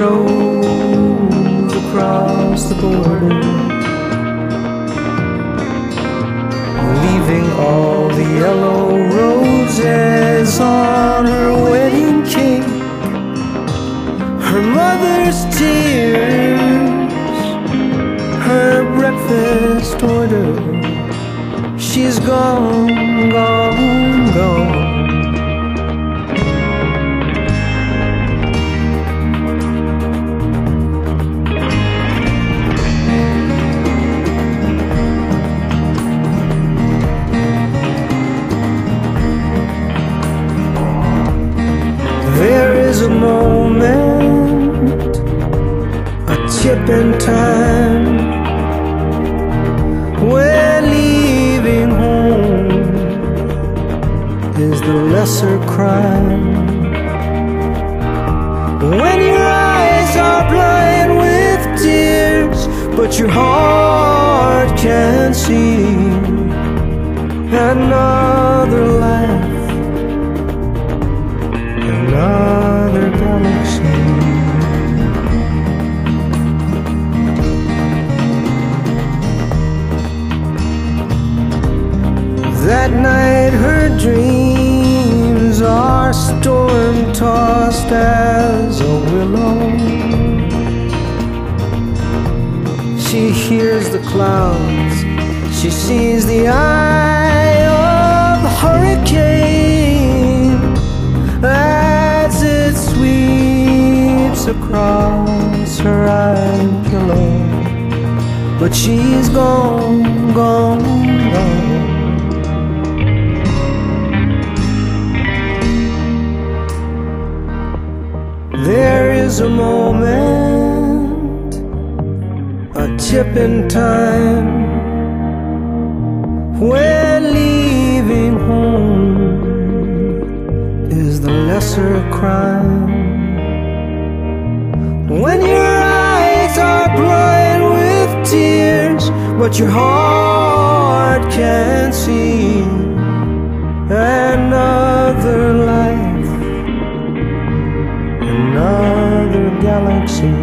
drove across the border, leaving all the yellow roses on her wedding cake. Her mother's tears, her breakfast order. She's gone, gone, gone. There is a moment, a tip in time, when leaving home is the lesser crime. When your eyes are blind with tears, but your heart can see another life, another galaxy. That night her dreams are storm-tossed as a willow. She hears the clouds, she sees the eye of the hurricane as it sweeps across her eye pillow. But she's gone, gone, gone. There is a moment, a tip in time, when leaving home is the lesser crime. When your eyes are blind with tears, but your heart can see another life, another galaxy.